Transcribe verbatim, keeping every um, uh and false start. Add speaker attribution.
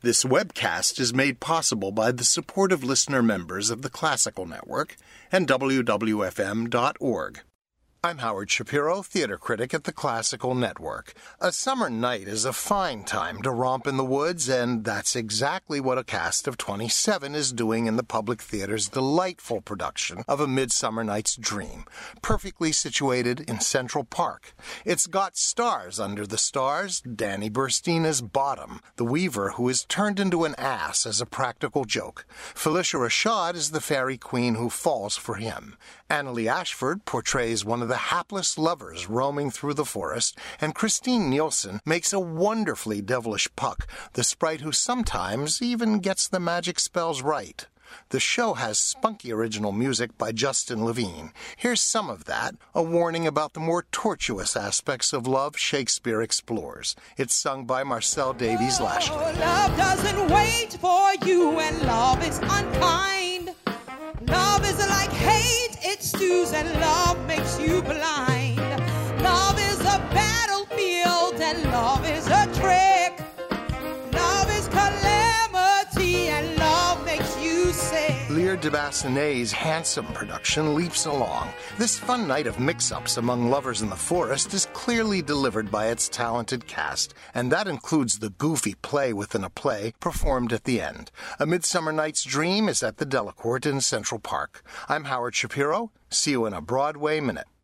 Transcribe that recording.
Speaker 1: This webcast is made possible by the support of listener members of the Classical Network and W W F M dot org. I'm Howard Shapiro, theater critic at the Classical Network. A summer night is a fine time to romp in the woods, and that's exactly what a cast of twenty-seven is doing in the Public Theater's delightful production of A Midsummer Night's Dream, perfectly situated in Central Park. It's got stars under the stars: Danny Burstein as Bottom, the weaver who is turned into an ass as a practical joke. Felicia Rashad is the fairy queen who falls for him. Annalee Ashford portrays one of the hapless lovers roaming through the forest, and Christine Nielsen makes a wonderfully devilish Puck, the sprite who sometimes even gets the magic spells right. The show has spunky original music by Justin Levine. Here's some of that, a warning about the more tortuous aspects of love Shakespeare explores. It's sung by Marcel Davies Lashley.
Speaker 2: Oh, love doesn't wait for you, and love is unkind. Love is like hate, it stews, and love makes you blind. Love is a battlefield, and love is a trick. Love is calamity, and love makes you sick.
Speaker 1: Lear de Bassinet's handsome production leaps along. This fun night of mix-ups among lovers in the forest is clearly delivered by its talented cast, and that includes the goofy play within a play performed at the end. A Midsummer Night's Dream is at the Delacorte in Central Park. I'm Howard Shapiro. See you in a Broadway Minute.